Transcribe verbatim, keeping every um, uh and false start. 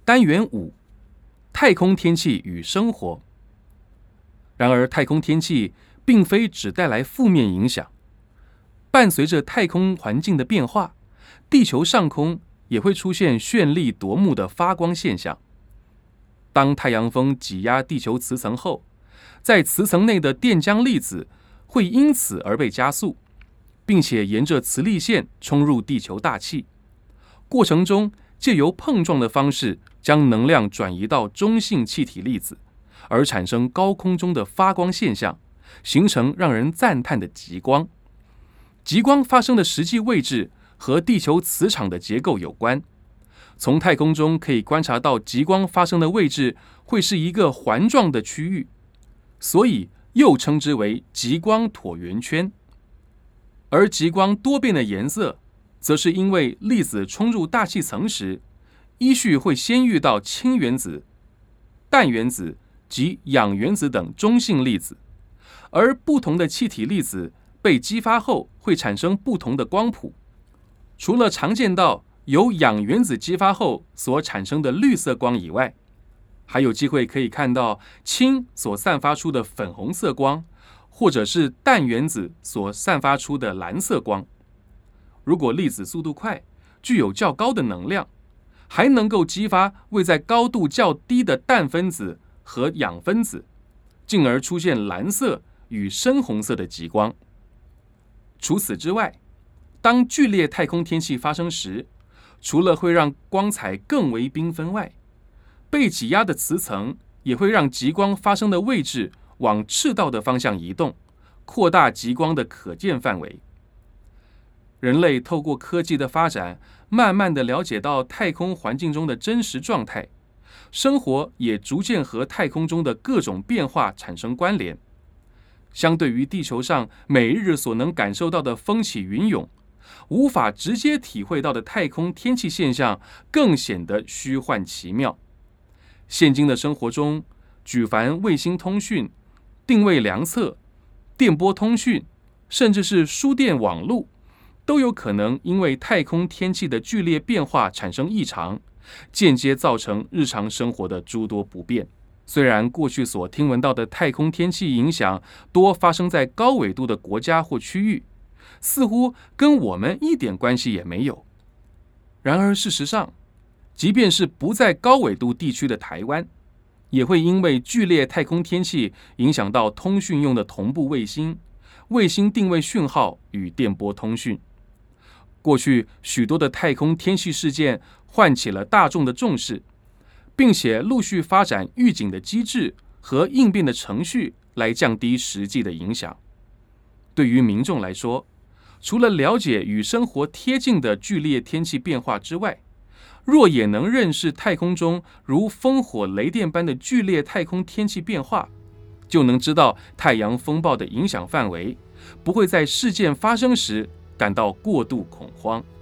单元五：太空天气与生活。然而，太空天气并非只带来负面影响，伴随着太空环境的变化，地球上空也会出现绚丽夺目的发光现象。当太阳风挤压地球磁层后，在磁层内的电浆粒子会因此而被加速，并且沿着磁力线冲入地球大气。过程中，借由碰撞的方式将能量转移到中性气体粒子，而产生高空中的发光现象，形成让人赞叹的极光。极光发生的实际位置和地球磁场的结构有关。从太空中可以观察到，极光发生的位置会是一个环状的区域，所以又称之为极光椭圆圈。而极光多变的颜色，则是因为粒子冲入大气层时，依序会先遇到氢原子、氮原子及氧原子等中性粒子，而不同的气体粒子被激发后会产生不同的光谱。除了常见到由氧原子激发后所产生的绿色光以外，还有机会可以看到氢所散发出的粉红色光，或者是氮原子所散发出的蓝色光。如果粒子速度快，具有较高的能量，还能够激发位在高度较低的氮分子和氧分子，进而出现蓝色与深红色的极光。除此之外，当剧烈太空天气发生时，除了会让光彩更为缤纷外，被挤压的磁层也会让极光发生的位置往赤道的方向移动，扩大极光的可见范围。人类透过科技的发展，慢慢地了解到太空环境中的真实状态，生活也逐渐和太空中的各种变化产生关联。相对于地球上每日所能感受到的风起云涌，无法直接体会到的太空天气现象更显得虚幻奇妙。现今的生活中，举凡卫星通讯、定位量测、电波通讯，甚至是输电网络，都有可能因为太空天气的剧烈变化产生异常，间接造成日常生活的诸多不便。虽然过去所听闻到的太空天气影响多发生在高纬度的国家或区域，似乎跟我们一点关系也没有。然而事实上，即便是不在高纬度地区的台湾，也会因为剧烈太空天气影响到通讯用的同步卫星、卫星定位讯号与电波通讯。过去许多的太空天气事件唤起了大众的重视，并且陆续发展预警的机制和应变的程序来降低实际的影响。对于民众来说，除了了解与生活贴近的剧烈天气变化之外，若也能认识太空中如烽火雷电般的剧烈太空天气变化，就能知道太阳风暴的影响范围，不会在事件发生时感到过度恐慌。